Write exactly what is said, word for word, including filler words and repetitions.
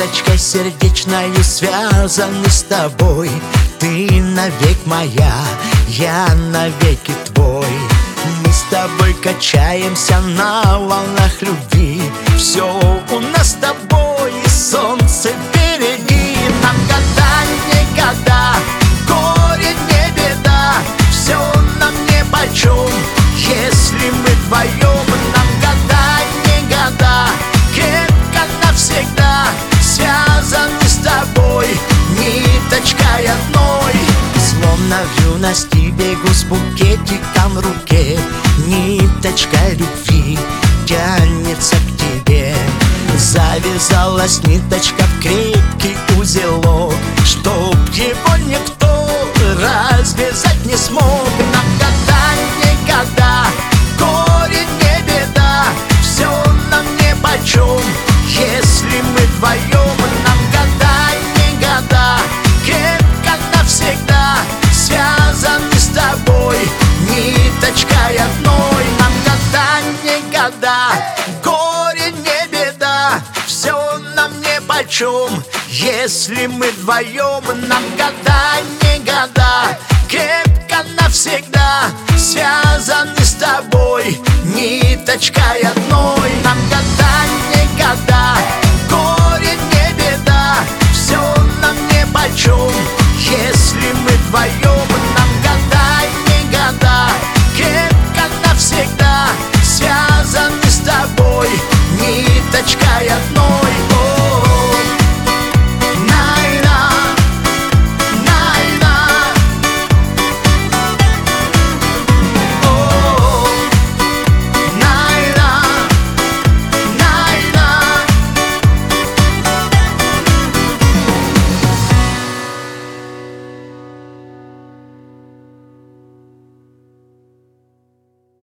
Ниточкой сердечною связаны с тобой. Ты навек моя, я навеки твой. Мы с тобой качаемся на волнах любви. Все у нас с тобой, и солнце впереди. Нам года не года, горе не беда, все нам нипочем, если мы вдвоем. Нам года не года, крепко навсегда связаны с тобой ниточкой одной. Словно в юности бегу с букетиком в руке, ниточка любви тянется к тебе. Завязалась ниточка в крепкий узелок, чтоб его никто развязать не смог. Нам года не года, горе не беда, все нам нипочем, если мы вдвоем. Нам года не года, крепко навсегда связаны с тобой ниточкой одной. Нам года не года, горе не беда, все нам нипочем, если мы вдвоем. Нам года не года, крепко навсегда связаны с тобой ниточкой одной.